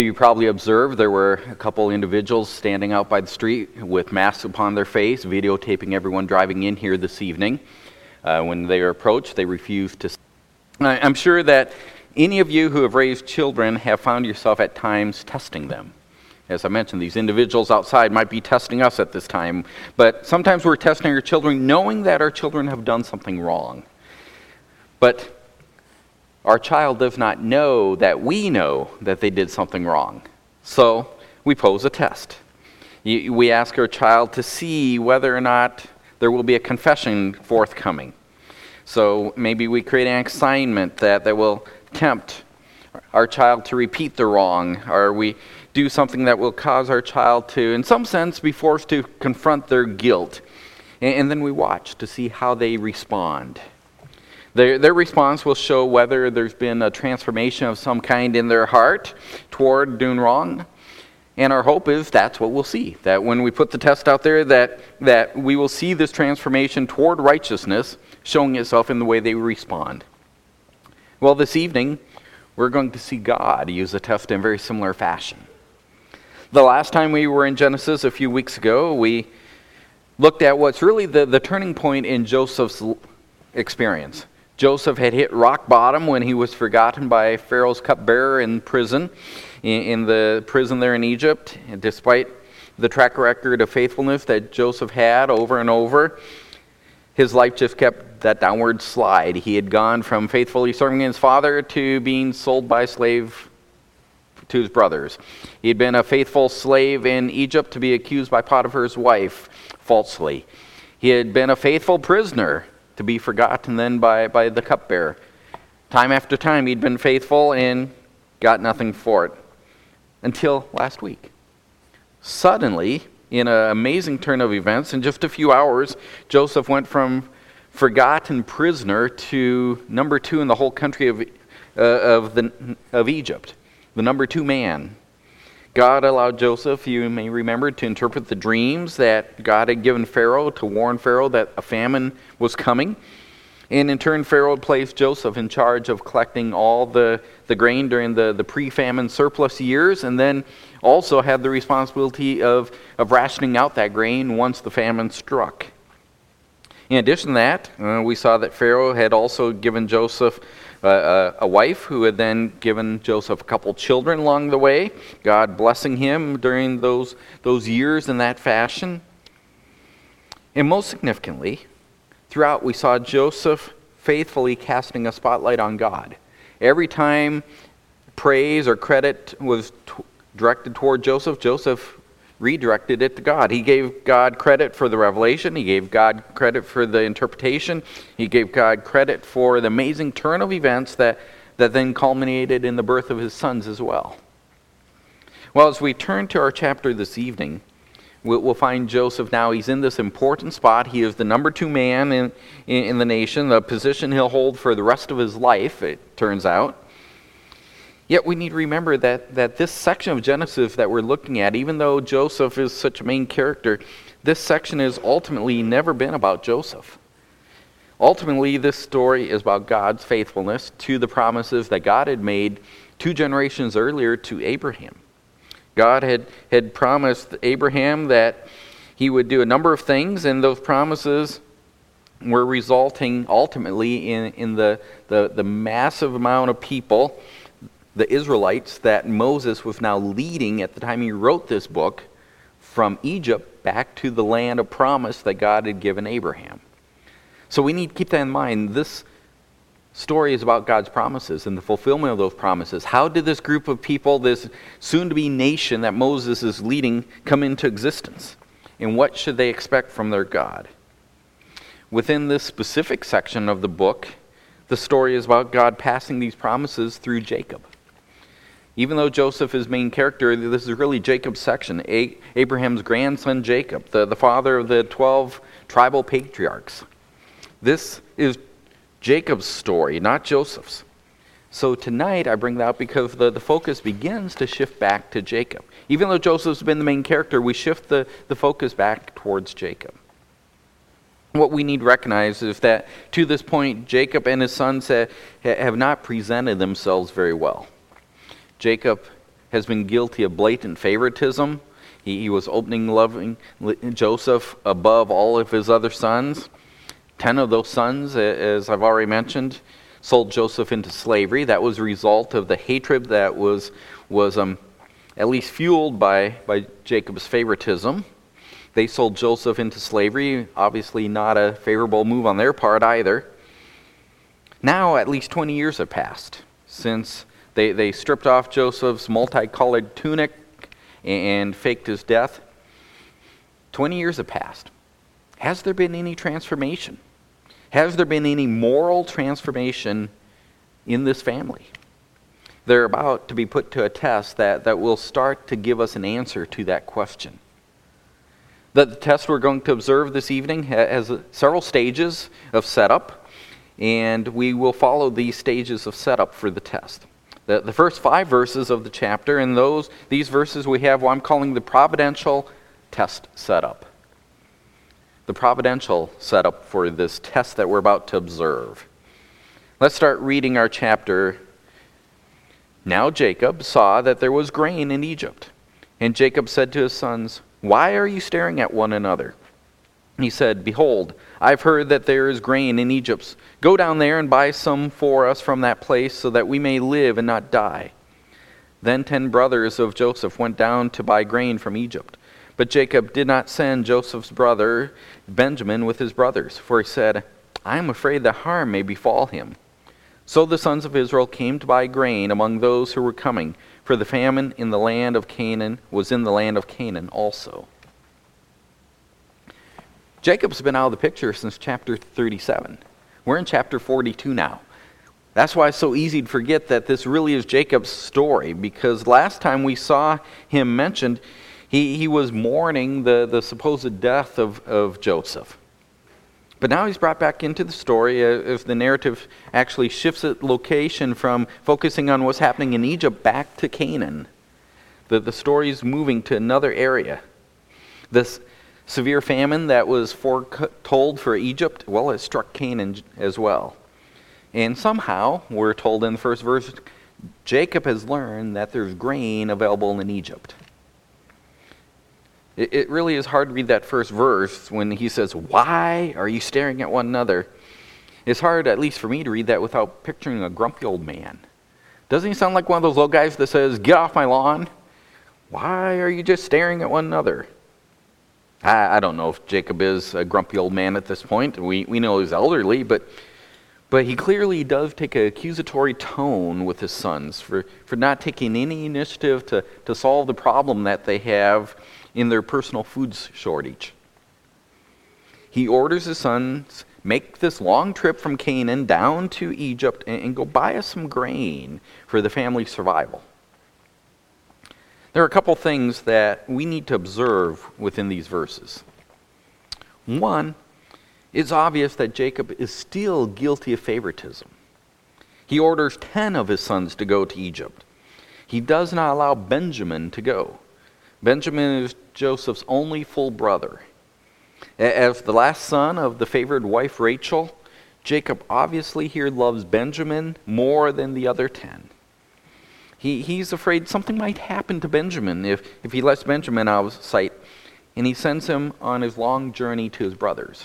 You probably observed there were a couple individuals standing out by the street with masks upon their face, videotaping everyone driving in here this evening. When they were approached, they refused to. I'm sure that any of you who have raised children have found yourself at times testing them. As I mentioned, these individuals outside might be testing us at this time, but sometimes we're testing our children knowing that our children have done something wrong. But our child does not know that we know that they did something wrong. So we pose a test. We ask our child to see whether or not there will be a confession forthcoming. So maybe we create an assignment that will tempt our child to repeat the wrong, or we do something that will cause our child to, in some sense, be forced to confront their guilt. And then we watch to see how they respond. Their response will show whether there's been a transformation of some kind in their heart toward doing wrong. And our hope is that's what we'll see. That when we put the test out there, that we will see this transformation toward righteousness showing itself in the way they respond. Well, this evening, we're going to see God use the test in a very similar fashion. The last time we were in Genesis a few weeks ago, we looked at what's really the turning point in Joseph's experience. Joseph had hit rock bottom when he was forgotten by Pharaoh's cupbearer in prison, in the prison there in Egypt. And despite the track record of faithfulness that Joseph had over and over, his life just kept that downward slide. He had gone from faithfully serving his father to being sold by a slave to his brothers. He had been a faithful slave in Egypt to be accused by Potiphar's wife falsely. He had been a faithful prisoner to be forgotten then by the cupbearer. Time after time he'd been faithful and got nothing for it. Until last week. Suddenly, in an amazing turn of events, in just a few hours, Joseph went from forgotten prisoner to number 2 in the whole country of Egypt. The number 2 man. God allowed Joseph, you may remember, to interpret the dreams that God had given Pharaoh to warn Pharaoh that a famine was coming. And in turn, Pharaoh placed Joseph in charge of collecting all the grain during the pre-famine surplus years, and then also had the responsibility of rationing out that grain once the famine struck. In addition to that, we saw that Pharaoh had also given Joseph a wife who had then given Joseph a couple children along the way, God blessing him during those years in that fashion. And most significantly, throughout we saw Joseph faithfully casting a spotlight on God. Every time praise or credit was directed toward Joseph, Joseph redirected it to God. He gave God credit for the revelation. He gave God credit for the interpretation. He gave God credit for the amazing turn of events that then culminated in the birth of his sons as well. Well, as we turn to our chapter this evening, we'll find Joseph now. He's in this important spot. He is the number 2 man in the nation, the position he'll hold for the rest of his life, it turns out. Yet we need to remember that this section of Genesis that we're looking at, even though Joseph is such a main character, this section has ultimately never been about Joseph. Ultimately, this story is about God's faithfulness to the promises that God had made 2 generations earlier to Abraham. God had promised Abraham that he would do a number of things, and those promises were resulting ultimately in the massive amount of people, the Israelites, that Moses was now leading at the time he wrote this book from Egypt back to the land of promise that God had given Abraham. So we need to keep that in mind. This story is about God's promises and the fulfillment of those promises. How did this group of people, this soon-to-be nation that Moses is leading, come into existence? And what should they expect from their God? Within this specific section of the book, the story is about God passing these promises through Jacob. Even though Joseph is main character, this is really Jacob's section. Abraham's grandson Jacob, the father of the 12 tribal patriarchs. This is Jacob's story, not Joseph's. So tonight I bring that up because the focus begins to shift back to Jacob. Even though Joseph's been the main character, we shift the focus back towards Jacob. What we need to recognize is that to this point, Jacob and his sons have not presented themselves very well. Jacob has been guilty of blatant favoritism. He was loving Joseph above all of his other sons. 10 of those sons, as I've already mentioned, sold Joseph into slavery. That was a result of the hatred that was at least fueled by Jacob's favoritism. They sold Joseph into slavery, obviously not a favorable move on their part either. Now at least 20 years have passed since they stripped off Joseph's multicolored tunic and faked his death. 20 years have passed. Has there been any transformation? Has there been any moral transformation in this family? They're about to be put to a test that will start to give us an answer to that question. The test we're going to observe this evening has several stages of setup, and we will follow these stages of setup for the test. The first 5 verses of the chapter, and these verses we have what I'm calling the providential test setup. The providential setup for this test that we're about to observe. Let's start reading our chapter. Now Jacob saw that there was grain in Egypt, and Jacob said to his sons, "Why are you staring at one another?" He said, "Behold, I've heard that there is grain in Egypt. Go down there and buy some for us from that place, so that we may live and not die." Then 10 brothers of Joseph went down to buy grain from Egypt. But Jacob did not send Joseph's brother Benjamin with his brothers, for he said, "I am afraid that harm may befall him." So the sons of Israel came to buy grain among those who were coming, for the famine in the land of Canaan was in the land of Canaan also. Jacob's been out of the picture since chapter 37. We're in chapter 42 now. That's why it's so easy to forget that this really is Jacob's story, because last time we saw him mentioned, he was mourning the supposed death of Joseph. But now he's brought back into the story as the narrative actually shifts its location from focusing on what's happening in Egypt back to Canaan. The story is moving to another area. This severe famine that was foretold for Egypt, well, it struck Canaan as well. And somehow, we're told in the first verse, Jacob has learned that there's grain available in Egypt. It really is hard to read that first verse when he says, "Why are you staring at one another?" It's hard, at least for me, to read that without picturing a grumpy old man. Doesn't he sound like one of those little guys that says, "Get off my lawn"? Why are you just staring at one another? I don't know if Jacob is a grumpy old man at this point. We know he's elderly, but he clearly does take an accusatory tone with his sons for not taking any initiative to solve the problem that they have in their personal food shortage. He orders his sons, make this long trip from Canaan down to Egypt and go buy us some grain for the family's survival. There are a couple things that we need to observe within these verses. One, it's obvious that Jacob is still guilty of favoritism. He orders 10 of his sons to go to Egypt. He does not allow Benjamin to go. Benjamin is Joseph's only full brother. As the last son of the favored wife Rachel, Jacob obviously here loves Benjamin more than the other 10. He's afraid something might happen to Benjamin if he lets Benjamin out of sight, and he sends him on his long journey to his brothers.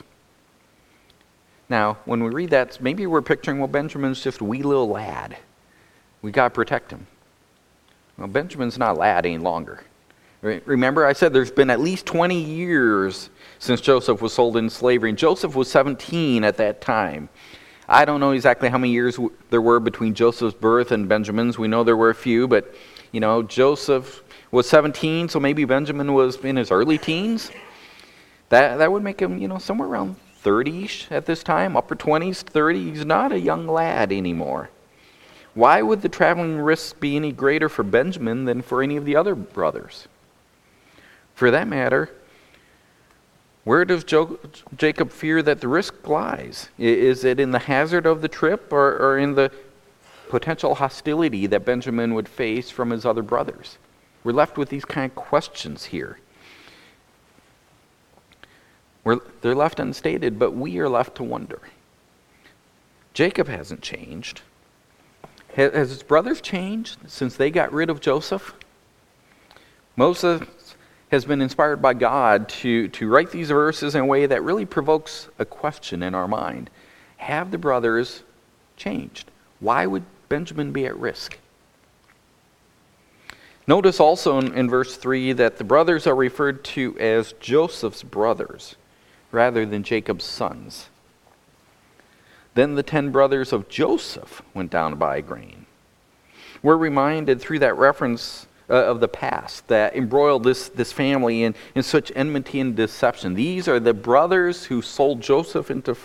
Now, when we read that, maybe we're picturing, well, Benjamin's just a wee little lad. We got to protect him. Well, Benjamin's not a lad any longer. Remember, I said there's been at least 20 years since Joseph was sold into slavery, and Joseph was 17 at that time. I don't know exactly how many years there were between Joseph's birth and Benjamin's. We know there were a few, but, Joseph was 17, so maybe Benjamin was in his early teens. That would make him, somewhere around 30-ish at this time, upper 20s, 30. He's not a young lad anymore. Why would the traveling risk be any greater for Benjamin than for any of the other brothers? For that matter, where does Jacob fear that the risk lies? Is it in the hazard of the trip or in the potential hostility that Benjamin would face from his other brothers? We're left with these kind of questions here. They're left unstated, but we are left to wonder. Jacob hasn't changed. Has his brothers changed since they got rid of Joseph? Moses has been inspired by God to write these verses in a way that really provokes a question in our mind. Have the brothers changed? Why would Benjamin be at risk? Notice also in verse 3 that the brothers are referred to as Joseph's brothers rather than Jacob's sons. Then the 10 brothers of Joseph went down to buy grain. We're reminded through that reference of the past that embroiled this family in such enmity and deception. These are the brothers who sold Joseph into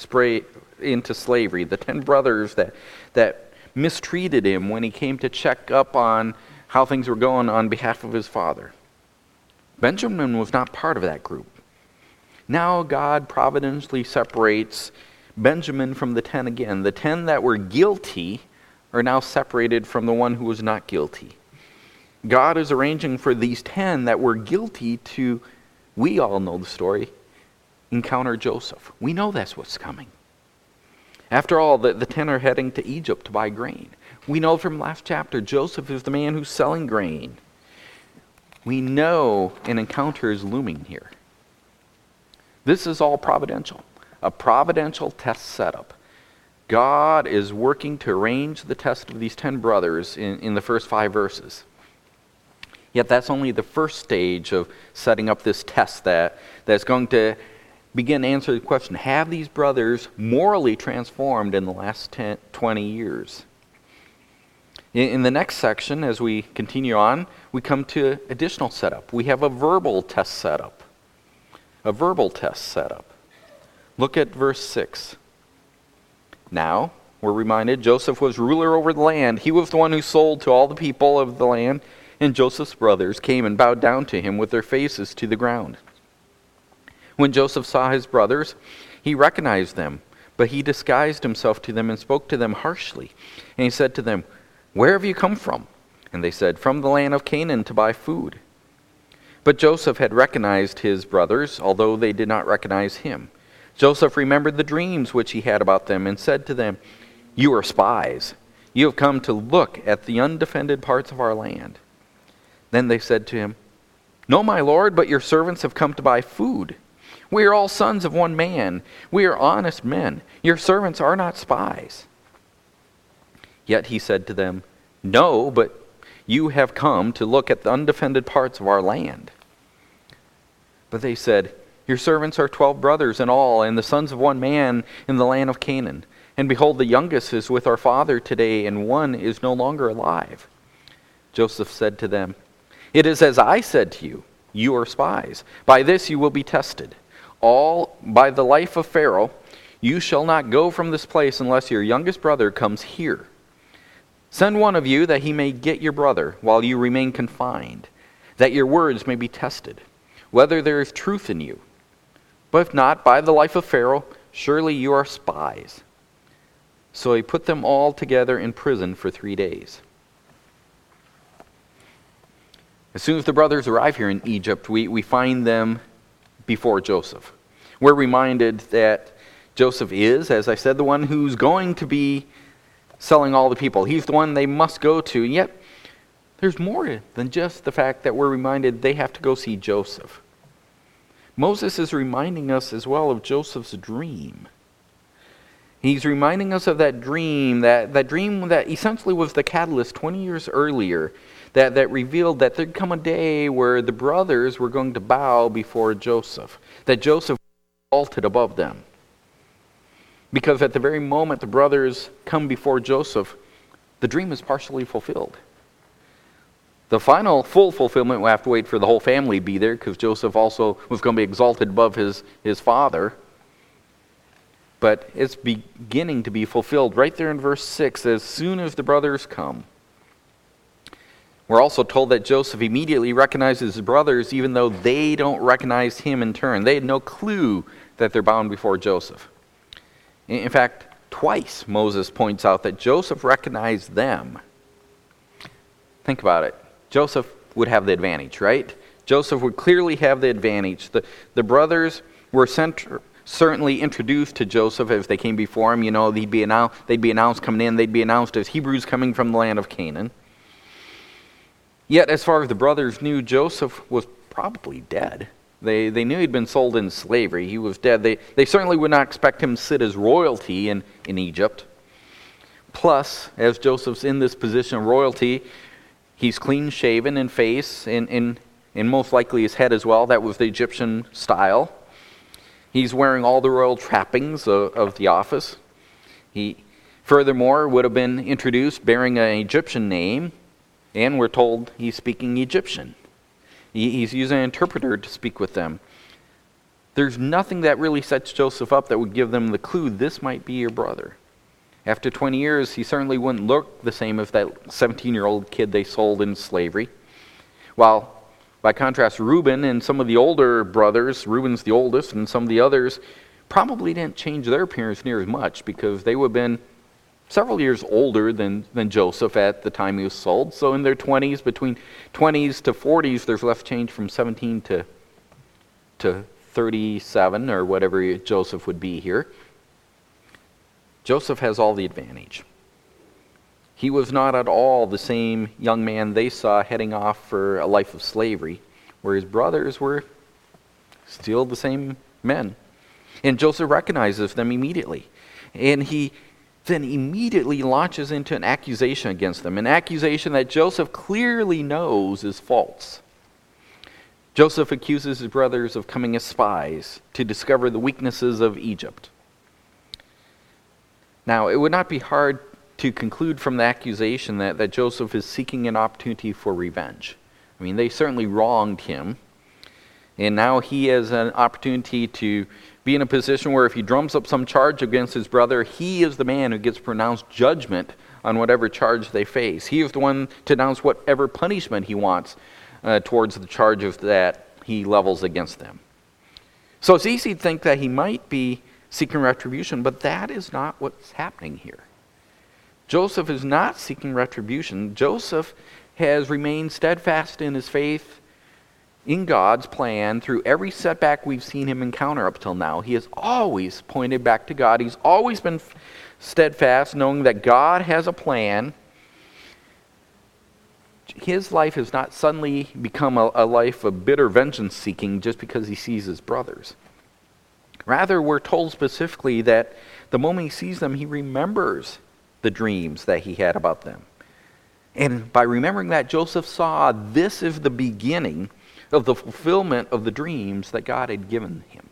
slavery, the 10 brothers that mistreated him when he came to check up on how things were going on behalf of his father. Benjamin was not part of that group. Now God providentially separates Benjamin from the 10 again. The 10 that were guilty are now separated from the one who was not guilty. God is arranging for these 10 that were guilty to, we all know the story, encounter Joseph. We know that's what's coming. After all, the 10 are heading to Egypt to buy grain. We know from last chapter, Joseph is the man who's selling grain. We know an encounter is looming here. This is all providential, a providential test setup. God is working to arrange the test of these 10 brothers in the first 5 verses. Yet that's only the first stage of setting up this test that's going to begin to answer the question, have these brothers morally transformed in the last 20 years? In the next section, as we continue on, we come to additional setup. We have a verbal test setup. A verbal test setup. Look at verse 6. Now, we're reminded, Joseph was ruler over the land. He was the one who sold to all the people of the land, and Joseph's brothers came and bowed down to him with their faces to the ground. When Joseph saw his brothers, he recognized them, but he disguised himself to them and spoke to them harshly. And he said to them, "Where have you come from?" And they said, "From the land of Canaan to buy food." But Joseph had recognized his brothers, although they did not recognize him. Joseph remembered the dreams which he had about them and said to them, "You are spies. You have come to look at the undefended parts of our land." Then they said to him, "No, my lord, but your servants have come to buy food. We are all sons of one man. We are honest men. Your servants are not spies." Yet he said to them, "No, but you have come to look at the undefended parts of our land." But they said, "Your servants are 12 brothers in all, and the sons of one man in the land of Canaan. And behold, the youngest is with our father today, and one is no longer alive." Joseph said to them, "It is as I said to you, you are spies. By this you will be tested. All by the life of Pharaoh, you shall not go from this place unless your youngest brother comes here. Send one of you that he may get your brother while you remain confined, that your words may be tested, whether there is truth in you. But if not, by the life of Pharaoh, surely you are spies." So he put them all together in prison for 3 days. As soon as the brothers arrive here in Egypt, we find them before Joseph. We're reminded that Joseph is, as I said, the one who's going to be selling all the people. He's the one they must go to. And yet, there's more than just the fact that we're reminded they have to go see Joseph. Moses is reminding us as well of Joseph's dream. He's reminding us of that dream that essentially was the catalyst 20 years earlier that revealed that there'd come a day where the brothers were going to bow before Joseph, that Joseph was exalted above them. Because at the very moment the brothers come before Joseph, the dream is partially fulfilled. The final full fulfillment, we'll have to wait for the whole family to be there, because Joseph also was going to be exalted above his father. But it's beginning to be fulfilled right there in verse 6, as soon as the brothers come. We're also told that Joseph immediately recognizes his brothers, even though they don't recognize him in turn. They had no clue that they're bound before Joseph. In fact, twice Moses points out that Joseph recognized them. Think about it. Joseph would have the advantage, right? Joseph would clearly have the advantage. The brothers were certainly introduced to Joseph as they came before him. You know, they'd be announced coming in. They'd be announced as Hebrews coming from the land of Canaan. Yet, as far as the brothers knew, Joseph was probably dead. They knew he'd been sold into slavery. He was dead. They certainly would not expect him to sit as royalty in Egypt. Plus, as Joseph's in this position of royalty, he's clean-shaven in face and most likely his head as well. That was the Egyptian style. He's wearing all the royal trappings of the office. He, furthermore, would have been introduced bearing an Egyptian name, and we're told he's speaking Egyptian. He's using an interpreter to speak with them. There's nothing that really sets Joseph up that would give them the clue this might be your brother. After 20 years, he certainly wouldn't look the same as that 17-year-old kid they sold into slavery. While, by contrast, Reuben and some of the older brothers, Reuben's the oldest, and some of the others, probably didn't change their appearance near as much because they would have been several years older than Joseph at the time he was sold. So in their 20s, between 20s to 40s, there's less change from 17 to 37 or whatever Joseph would be here. Joseph has all the advantage. He was not at all the same young man they saw heading off for a life of slavery, where his brothers were still the same men. And Joseph recognizes them immediately. And he then immediately launches into an accusation against them, an accusation that Joseph clearly knows is false. Joseph accuses his brothers of coming as spies to discover the weaknesses of Egypt. Now, it would not be hard to conclude from the accusation that Joseph is seeking an opportunity for revenge. I mean, they certainly wronged him, and now he has an opportunity to be in a position where if he drums up some charge against his brother, he is the man who gets pronounced judgment on whatever charge they face. He is the one to announce whatever punishment he wants towards the charges that he levels against them. So it's easy to think that he might be seeking retribution, but that is not what's happening here. Joseph is not seeking retribution. Joseph has remained steadfast in his faith in God's plan through every setback we've seen him encounter up till now. He has always pointed back to God. He's always been steadfast, knowing that God has a plan. His life has not suddenly become a life of bitter vengeance seeking just because he sees his brothers. Rather, we're told specifically that the moment he sees them, he remembers the dreams that he had about them. And by remembering that, Joseph saw this is the beginning of the fulfillment of the dreams that God had given him.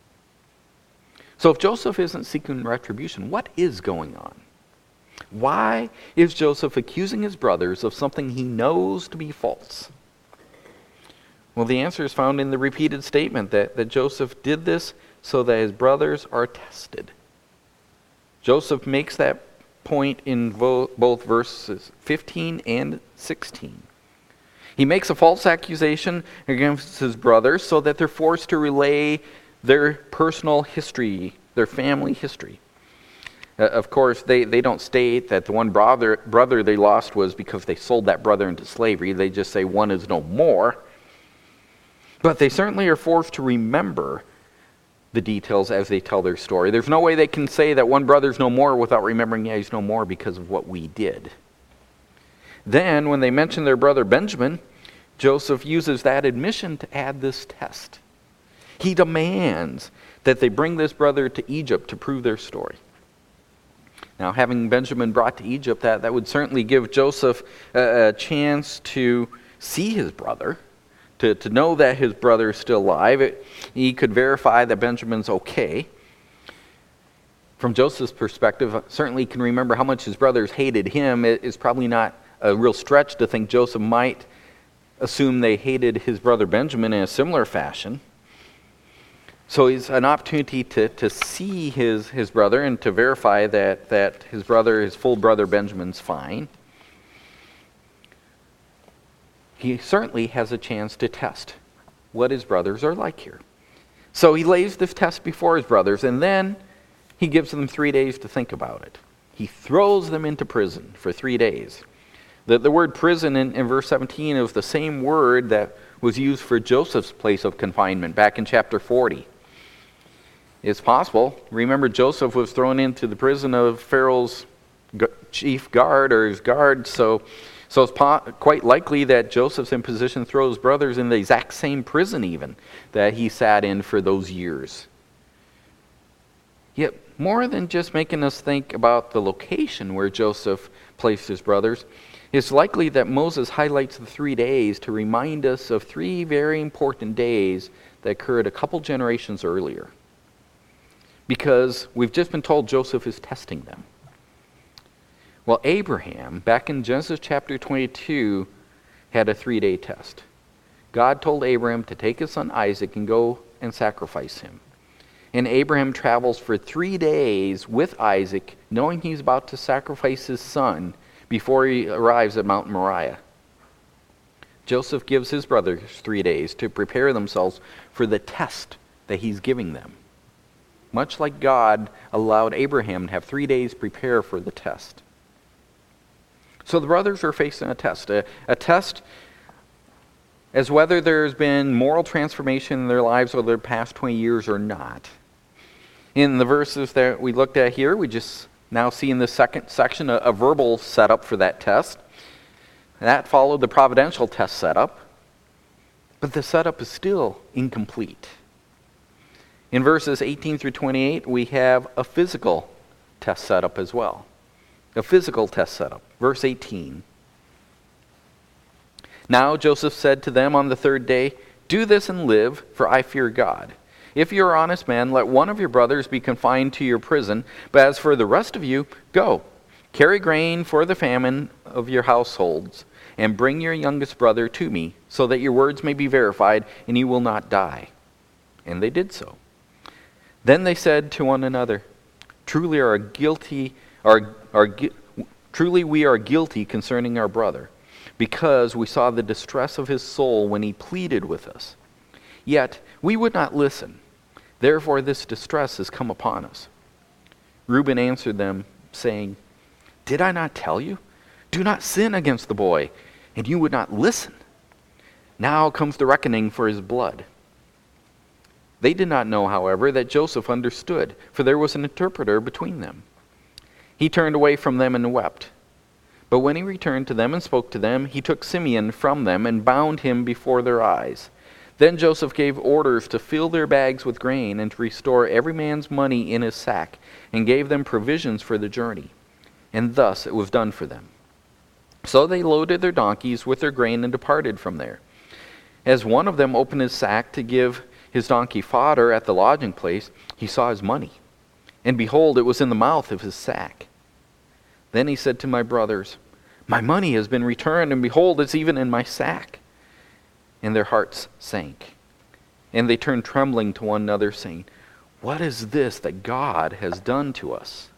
So if Joseph isn't seeking retribution, what is going on? Why is Joseph accusing his brothers of something he knows to be false? Well, the answer is found in the repeated statement that Joseph did this so that his brothers are tested. Joseph makes that point in both verses 15 and 16. He makes a false accusation against his brothers so that they're forced to relay their personal history, their family history. Of course, they don't state that the one brother they lost was because they sold that brother into slavery. They just say one is no more. But they certainly are forced to remember the details as they tell their story. There's no way they can say that one brother's no more without remembering, yeah, he's no more because of what we did. Then, when they mention their brother Benjamin, Joseph uses that admission to add this test. He demands that they bring this brother to Egypt to prove their story. Now, having Benjamin brought to Egypt, that would certainly give Joseph a chance to see his brother, to know that his brother is still alive. He could verify that Benjamin's okay. From Joseph's perspective, certainly he can remember how much his brothers hated him. It is probably not a real stretch to think Joseph might assume they hated his brother Benjamin in a similar fashion. So it's an opportunity to see his brother and to verify that his brother, his full brother Benjamin's fine. He certainly has a chance to test what his brothers are like here. So he lays this test before his brothers, and then he gives them 3 days to think about it. He throws them into prison for 3 days. The word prison in verse 17 is the same word that was used for Joseph's place of confinement back in chapter 40. It's possible. Remember, Joseph was thrown into the prison of Pharaoh's chief guard or his guard, so So it's quite likely that Joseph's in position to throw his brothers in the exact same prison even that he sat in for those years. Yet, more than just making us think about the location where Joseph placed his brothers, it's likely that Moses highlights the 3 days to remind us of 3 very important days that occurred a couple generations earlier. Because we've just been told Joseph is testing them. Well, Abraham, back in Genesis chapter 22, had a 3-day test. God told Abraham to take his son Isaac and go and sacrifice him. And Abraham travels for 3 days with Isaac, knowing he's about to sacrifice his son before he arrives at Mount Moriah. Joseph gives his brothers 3 days to prepare themselves for the test that he's giving them. Much like God allowed Abraham to have 3 days prepare for the test. So the brothers are facing a test as whether there's been moral transformation in their lives over the past 20 years or not. In the verses that we looked at here, we just now see in the second section a verbal setup for that test. That followed the providential test setup, but the setup is still incomplete. In verses 18 through 28, we have a physical test setup as well. A physical test setup. Verse 18. Now Joseph said to them on the 3rd day, "Do this and live, for I fear God. If you are honest men, let one of your brothers be confined to your prison, but as for the rest of you, go. Carry grain for the famine of your households, and bring your youngest brother to me, so that your words may be verified, and you will not die." And they did so. Then they said to one another, Truly we are guilty concerning our brother, because we saw the distress of his soul when he pleaded with us. Yet we would not listen. Therefore this distress has come upon us. Reuben answered them, saying, Did I not tell you? Do not sin against the boy, and you would not listen. Now comes the reckoning for his blood. They did not know, however, that Joseph understood, for there was an interpreter between them. He turned away from them and wept. But when he returned to them and spoke to them, he took Simeon from them and bound him before their eyes. Then Joseph gave orders to fill their bags with grain and to restore every man's money in his sack, and gave them provisions for the journey. And thus it was done for them. So they loaded their donkeys with their grain and departed from there. As one of them opened his sack to give his donkey fodder at the lodging place, he saw his money. And behold, it was in the mouth of his sack. Then he said to my brothers, My money has been returned, and behold, it's even in my sack. And their hearts sank. And they turned trembling to one another, saying, What is this that God has done to us?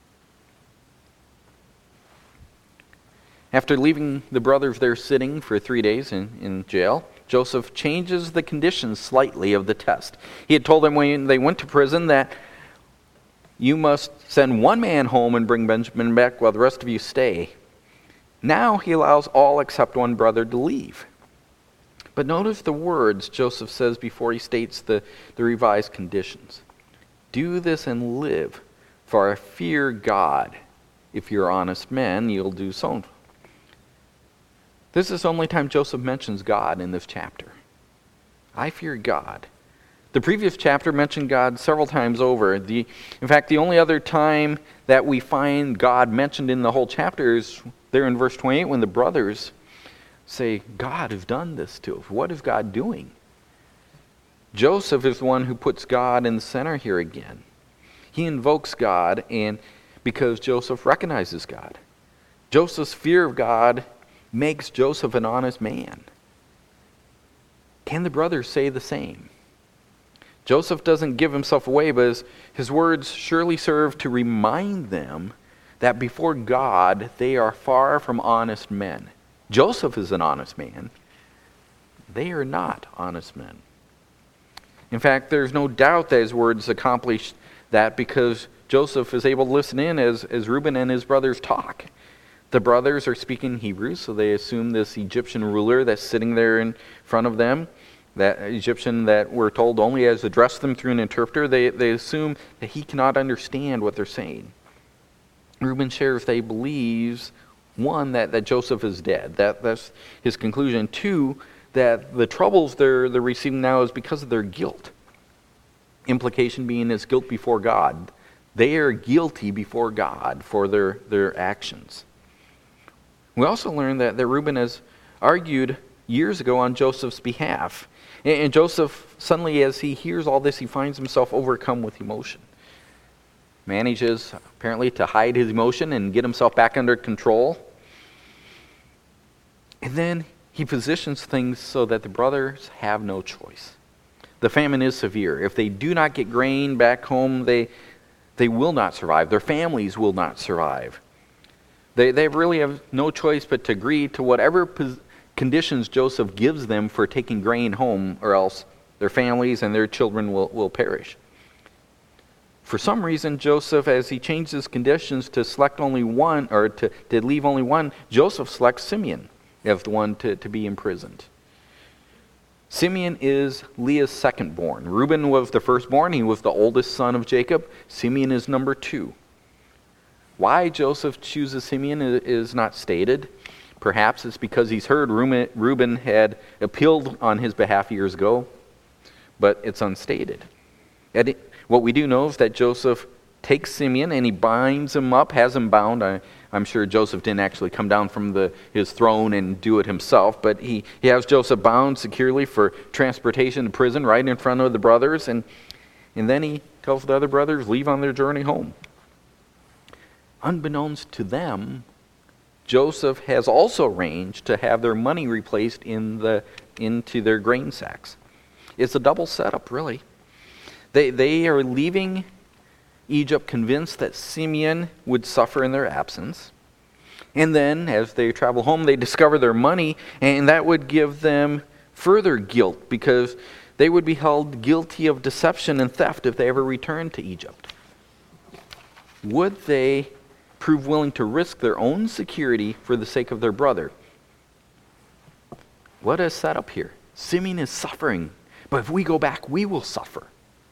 After leaving the brothers there sitting for 3 days in jail, Joseph changes the conditions slightly of the test. He had told them when they went to prison that you must send one man home and bring Benjamin back while the rest of you stay. Now he allows all except one brother to leave. But notice the words Joseph says before he states the revised conditions. Do this and live, for I fear God. If you're honest men, you'll do so. This is the only time Joseph mentions God in this chapter. I fear God. The previous chapter mentioned God several times over. In fact, the only other time that we find God mentioned in the whole chapter is there in verse 28 when the brothers say, God has done this to us. What is God doing? Joseph is the one who puts God in the center here again. He invokes God and because Joseph recognizes God. Joseph's fear of God makes Joseph an honest man. Can the brothers say the same? Joseph doesn't give himself away, but his words surely serve to remind them that before God, they are far from honest men. Joseph is an honest man. They are not honest men. In fact, there's no doubt that his words accomplish that because Joseph is able to listen in as Reuben and his brothers talk. The brothers are speaking Hebrew, so they assume this Egyptian ruler that's sitting there in front of them, that Egyptian that we're told only has addressed them through an interpreter, they assume that he cannot understand what they're saying. Reuben shares that he believes one, that Joseph is dead. That's his conclusion. Two, that the troubles they're receiving now is because of their guilt. Implication being is guilt before God. They are guilty before God for their actions. We also learn that Reuben has argued years ago on Joseph's behalf. And Joseph, suddenly as he hears all this, he finds himself overcome with emotion. Manages, apparently, to hide his emotion and get himself back under control. And then he positions things so that the brothers have no choice. The famine is severe. If they do not get grain back home, they will not survive. Their families will not survive. They really have no choice but to agree to whatever conditions Joseph gives them for taking grain home, or else their families and their children will perish. For some reason, Joseph, as he changes conditions to select only one, or to leave only one, Joseph selects Simeon as the one to be imprisoned. Simeon is Leah's second born. Reuben was the firstborn. He was the oldest son of Jacob. Simeon is number 2. Why Joseph chooses Simeon is not stated. Perhaps it's because he's heard Reuben had appealed on his behalf years ago, but it's unstated. What we do know is that Joseph takes Simeon and he binds him up, has him bound. I'm sure Joseph didn't actually come down from his throne and do it himself, but he has Joseph bound securely for transportation to prison right in front of the brothers, and then he tells the other brothers, leave on their journey home. Unbeknownst to them, Joseph has also arranged to have their money replaced into their grain sacks. It's a double setup, really. They are leaving Egypt convinced that Simeon would suffer in their absence. And then, as they travel home, they discover their money, and that would give them further guilt because they would be held guilty of deception and theft if they ever returned to Egypt. Would they prove willing to risk their own security for the sake of their brother? What is set up here? Simeon is suffering, but if we go back, we will suffer.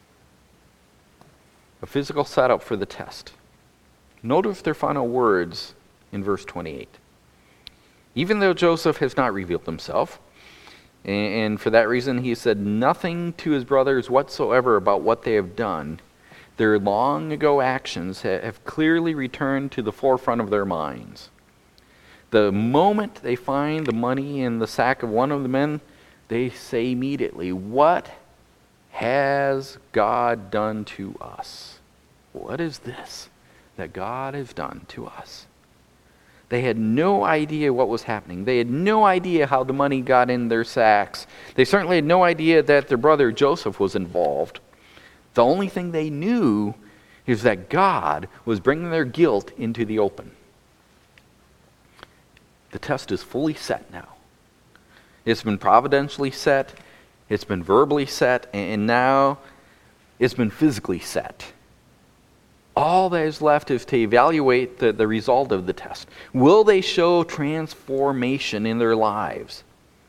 A physical setup for the test. Notice their final words in verse 28. Even though Joseph has not revealed himself, and for that reason he said nothing to his brothers whatsoever about what they have done, their long ago actions have clearly returned to the forefront of their minds. The moment they find the money in the sack of one of the men, they say immediately, "What has God done to us?" What is this that God has done to us? They had no idea what was happening. They had no idea how the money got in their sacks. They certainly had no idea that their brother Joseph was involved. The only thing they knew is that God was bringing their guilt into the open. The test is fully set now. It's been providentially set, it's been verbally set, and now it's been physically set. All that is left is to evaluate the result of the test. Will they show transformation in their lives?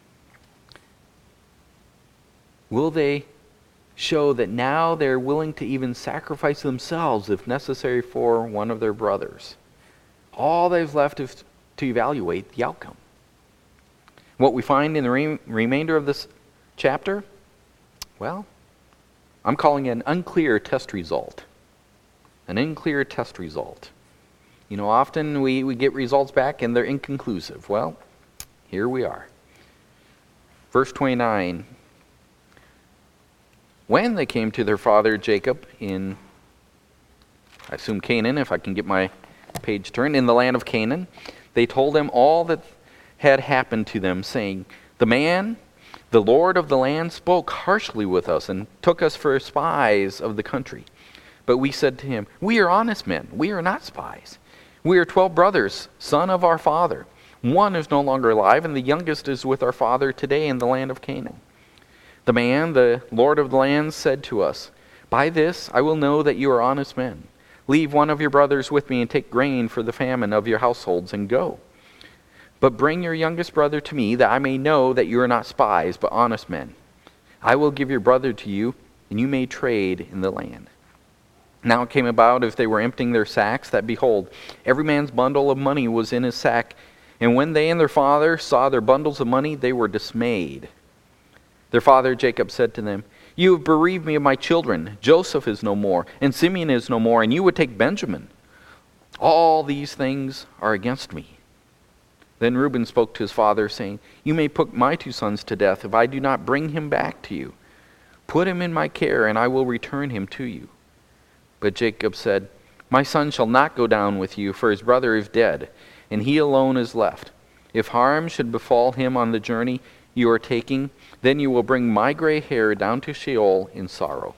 Will they show that now they're willing to even sacrifice themselves if necessary for one of their brothers? All that is left is to evaluate the outcome. What we find in the remainder of this chapter, well, I'm calling it an unclear test result. An unclear test result. You know, often we get results back and they're inconclusive. Well, here we are. Verse 29. When they came to their father Jacob in, I assume Canaan, if I can get my page turned, in the land of Canaan, they told him all that had happened to them, saying, "The man, the Lord of the land, spoke harshly with us and took us for spies of the country. But we said to him, 'We are honest men. We are not spies. We are 12 brothers, son of our father. One is no longer alive, and the youngest is with our father today in the land of Canaan.' The man, the Lord of the land, said to us, 'By this I will know that you are honest men. Leave one of your brothers with me and take grain for the famine of your households and go. But bring your youngest brother to me, that I may know that you are not spies, but honest men. I will give your brother to you, and you may trade in the land.' Now it came about, as they were emptying their sacks, that behold, every man's bundle of money was in his sack And when they and their father saw their bundles of money, they were dismayed. Their father Jacob said to them, "You have bereaved me of my children. Joseph is no more, and Simeon is no more, and you would take Benjamin. All these things are against me." Then Reuben spoke to his father, saying, "You may put my 2 sons to death if I do not bring him back to you. Put him in my care, and I will return him to you." But Jacob said, "My son shall not go down with you, for his brother is dead, and he alone is left. If harm should befall him on the journey you are taking, then you will bring my gray hair down to Sheol in sorrow."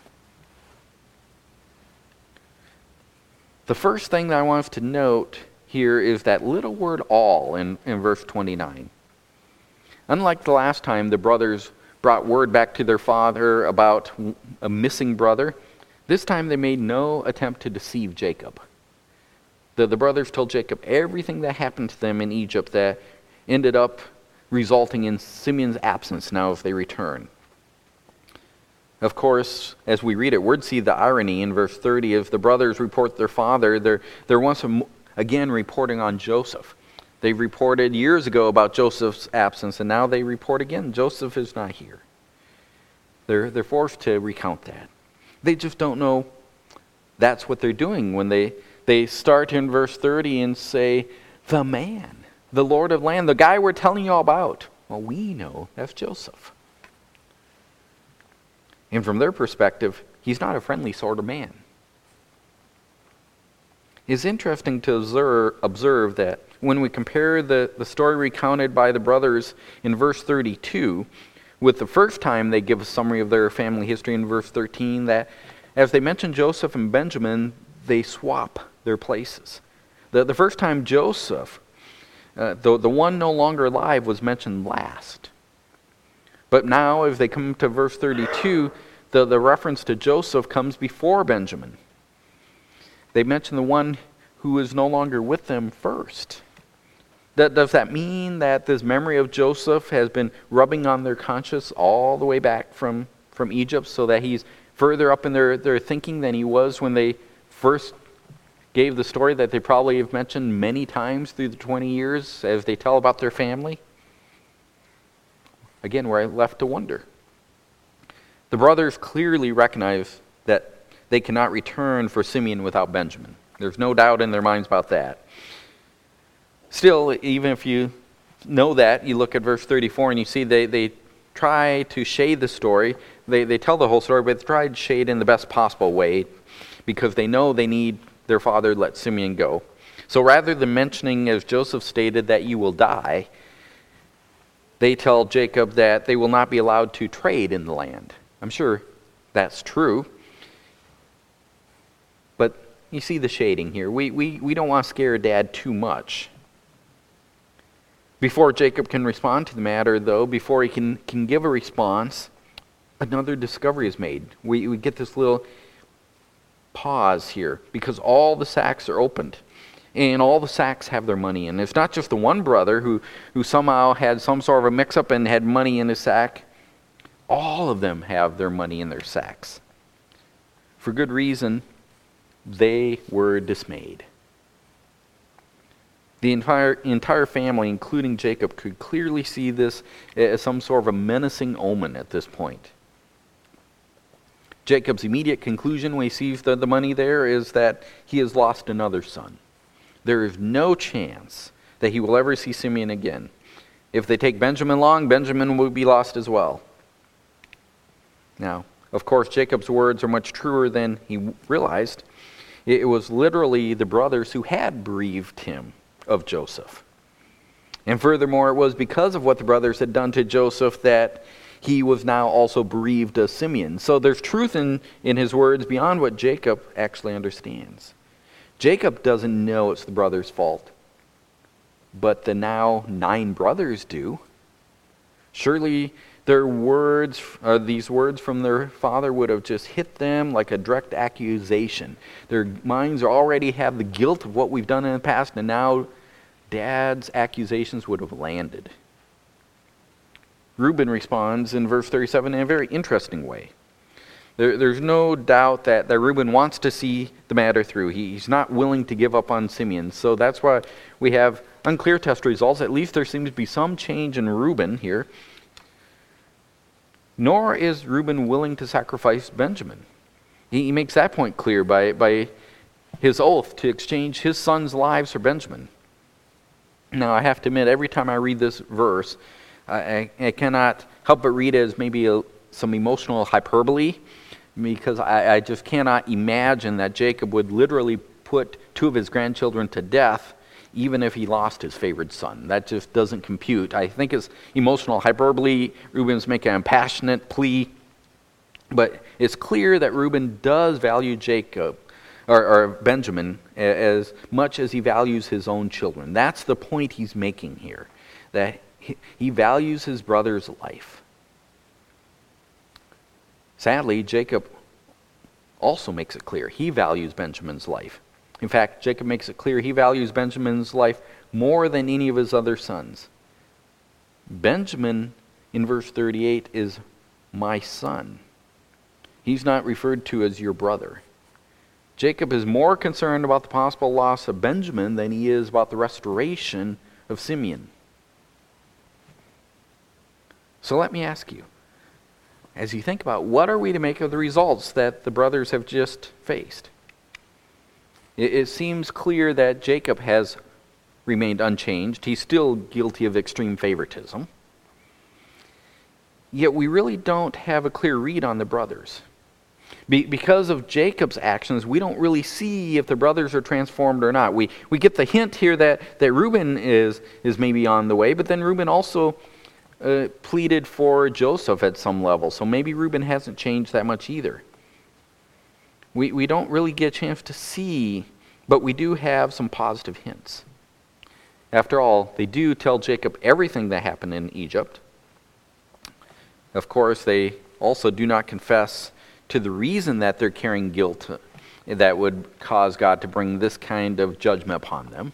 The first thing that I want us to note here is that little word "all" in verse 29. Unlike the last time the brothers brought word back to their father about a missing brother, this time they made no attempt to deceive Jacob. The brothers told Jacob everything that happened to them in Egypt that ended up resulting in Simeon's absence now if they return. Of course, as we read it, we'd see the irony in verse 30 as the brothers report their father. They're once again reporting on Joseph. They reported years ago about Joseph's absence, and now they report again, Joseph is not here. They're forced to recount that. They just don't know that's what they're doing when they start in verse 30 and say, "The man, the Lord of land, the guy we're telling you all about." Well, we know that's Joseph. And from their perspective, he's not a friendly sort of man. It's interesting to observe that when we compare the story recounted by the brothers in verse 32 with the first time they give a summary of their family history in verse 13, that as they mention Joseph and Benjamin, they swap their places. The first time Joseph, the one no longer alive, was mentioned last. But now, as they come to verse 32, the reference to Joseph comes before Benjamin. They mention the one who is no longer with them first. Does that mean that this memory of Joseph has been rubbing on their conscience all the way back from Egypt, so that he's further up in their thinking than he was when they first gave the story that they probably have mentioned many times through the 20 years as they tell about their family? Again, we're left to wonder. The brothers clearly recognize that they cannot return for Simeon without Benjamin. There's no doubt in their minds about that. Still, even if you know that, you look at verse 34 and you see they try to shade the story. They tell the whole story, but they try to shade in the best possible way because they know they need their father to let Simeon go. So rather than mentioning, as Joseph stated, that you will die, they tell Jacob that they will not be allowed to trade in the land. I'm sure that's true. But you see the shading here. We don't want to scare Dad too much. Before Jacob can respond to the matter, though, before he can give a response, another discovery is made. We get this little pause here because all the sacks are opened. And all the sacks have their money in. It's not just the one brother who somehow had some sort of a mix-up and had money in his sack. All of them have their money in their sacks. For good reason, they were dismayed. The entire family, including Jacob, could clearly see this as some sort of a menacing omen at this point. Jacob's immediate conclusion when he sees the money there is that he has lost another son. There is no chance that he will ever see Simeon again. If they take Benjamin along, Benjamin will be lost as well. Now, of course, Jacob's words are much truer than he realized. It was literally the brothers who had bereaved him of Joseph. And furthermore, it was because of what the brothers had done to Joseph that he was now also bereaved of Simeon. So there's truth in his words beyond what Jacob actually understands. Jacob doesn't know it's the brothers' fault, but the now 9 brothers do. Surely their words, these words from their father would have just hit them like a direct accusation. Their minds already have the guilt of what we've done in the past, and now Dad's accusations would have landed. Reuben responds in verse 37 in a very interesting way. There's no doubt that Reuben wants to see the matter through. He's not willing to give up on Simeon. So that's why we have unclear test results. At least there seems to be some change in Reuben here. Nor is Reuben willing to sacrifice Benjamin. He makes that point clear by his oath to exchange his son's lives for Benjamin. Now, I have to admit, every time I read this verse, I cannot help but read it as maybe some emotional hyperbole, because I just cannot imagine that Jacob would literally put two of his grandchildren to death even if he lost his favored son. That just doesn't compute. I think it's emotional hyperbole. Reuben's making a passionate plea, but it's clear that Reuben does value Jacob, or Benjamin, as much as he values his own children. That's the point he's making here, that he values his brother's life. Sadly, Jacob also makes it clear he values Benjamin's life. In fact, Jacob makes it clear he values Benjamin's life more than any of his other sons. Benjamin, in verse 38, is my son. He's not referred to as your brother. Jacob is more concerned about the possible loss of Benjamin than he is about the restoration of Simeon. So let me ask you, as you think about what are we to make of the results that the brothers have just faced? It seems clear that Jacob has remained unchanged. He's still guilty of extreme favoritism. Yet we really don't have a clear read on the brothers. Because of Jacob's actions, we don't really see if the brothers are transformed or not. We get the hint here that Reuben is maybe on the way, but then Reuben also pleaded for Joseph at some level. So maybe Reuben hasn't changed that much either. We don't really get a chance to see, but we do have some positive hints. After all, they do tell Jacob everything that happened in Egypt. Of course, they also do not confess to the reason that they're carrying guilt that would cause God to bring this kind of judgment upon them.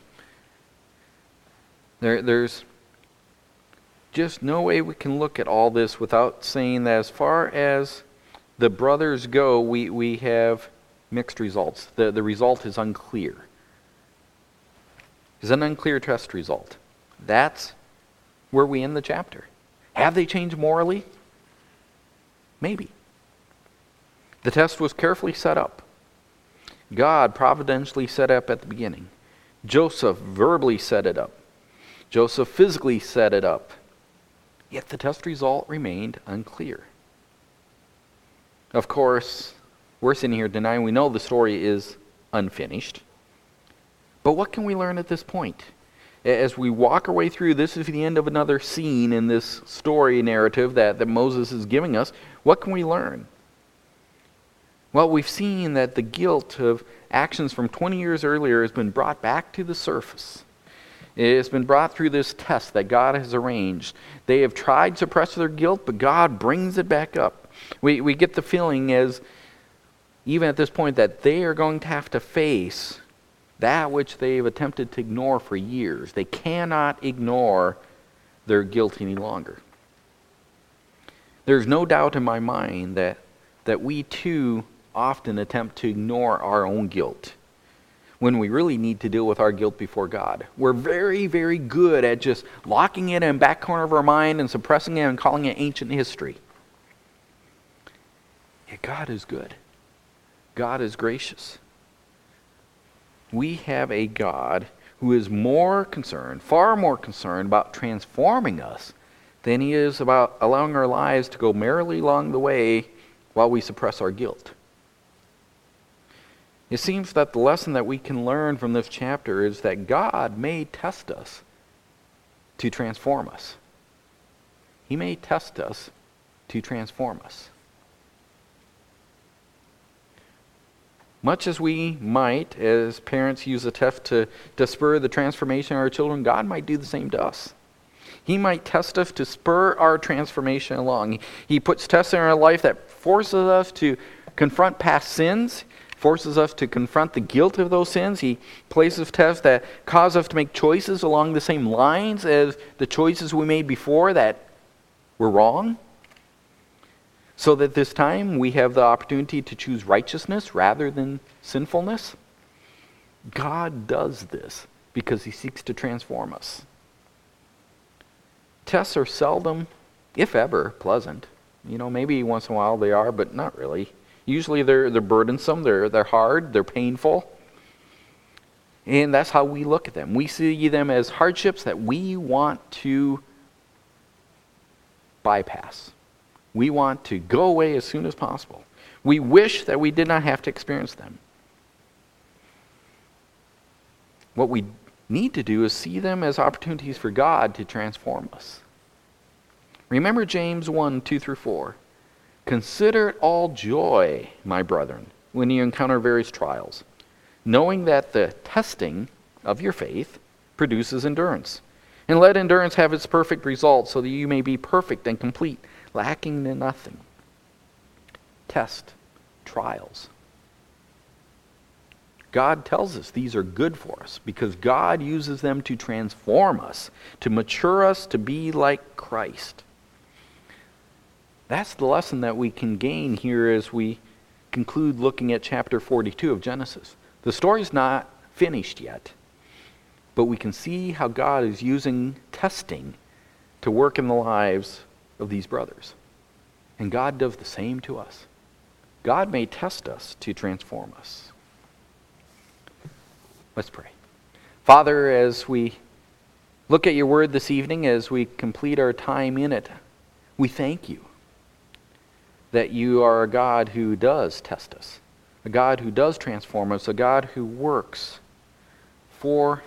There's just no way we can look at all this without saying that as far as the brothers go, we have mixed results. The result is unclear. It's an unclear test result. That's where we end the chapter. Have they changed morally? Maybe. The test was carefully set up. God providentially set up at the beginning. Joseph verbally set it up. Joseph physically set it up. Yet the test result remained unclear. Of course, we're sitting here denying we know the story is unfinished. But what can we learn at this point? As we walk our way through, this is the end of another scene in this story narrative that Moses is giving us. What can we learn? Well, we've seen that the guilt of actions from 20 years earlier has been brought back to the surface. It's been brought through this test that God has arranged. They have tried to suppress their guilt, but God brings it back up. We get the feeling as, even at this point, that they are going to have to face that which they've attempted to ignore for years. They cannot ignore their guilt any longer. There's no doubt in my mind that we too often attempt to ignore our own guilt when we really need to deal with our guilt before God. We're very, very good at just locking it in the back corner of our mind and suppressing it and calling it ancient history. Yet God is good. God is gracious. We have a God who is more concerned, far more concerned about transforming us than he is about allowing our lives to go merrily along the way while we suppress our guilt. It seems that the lesson that we can learn from this chapter is that God may test us to transform us. He may test us to transform us. Much as we might, as parents, use a test to spur the transformation of our children, God might do the same to us. He might test us to spur our transformation along. He puts tests in our life that forces us to confront past sins, forces us to confront the guilt of those sins. He places tests that cause us to make choices along the same lines as the choices we made before that were wrong, so that this time we have the opportunity to choose righteousness rather than sinfulness. God does this because he seeks to transform us. Tests are seldom, if ever, pleasant. Maybe once in a while they are, but not really. Usually they're burdensome, they're hard, they're painful. And that's how we look at them. We see them as hardships that we want to bypass. We want to go away as soon as possible. We wish that we did not have to experience them. What we need to do is see them as opportunities for God to transform us. Remember James 1, 2 through 4. Consider it all joy, my brethren, when you encounter various trials, knowing that the testing of your faith produces endurance. And let endurance have its perfect result, so that you may be perfect and complete, lacking in nothing. Test, trials. God tells us these are good for us because God uses them to transform us, to mature us to be like Christ. That's the lesson that we can gain here as we conclude looking at chapter 42 of Genesis. The story's not finished yet, but we can see how God is using testing to work in the lives of these brothers. And God does the same to us. God may test us to transform us. Let's pray. Father, as we look at your word this evening, as we complete our time in it, we thank you that you are a God who does test us, a God who does transform us, a God who works for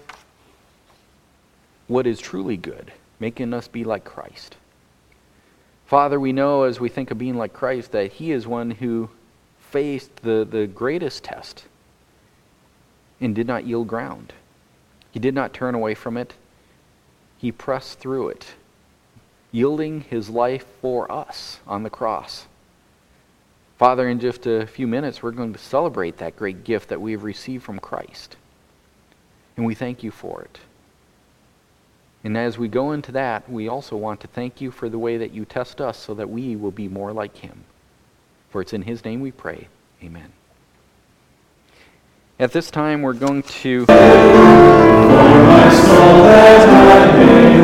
what is truly good, making us be like Christ. Father, we know as we think of being like Christ that he is one who faced the greatest test and did not yield ground. He did not turn away from it. He pressed through it, yielding his life for us on the cross. Father, in just a few minutes, we're going to celebrate that great gift that we have received from Christ. And we thank you for it. And as we go into that, we also want to thank you for the way that you test us so that we will be more like him. For it's in his name we pray. Amen. At this time, we're going to...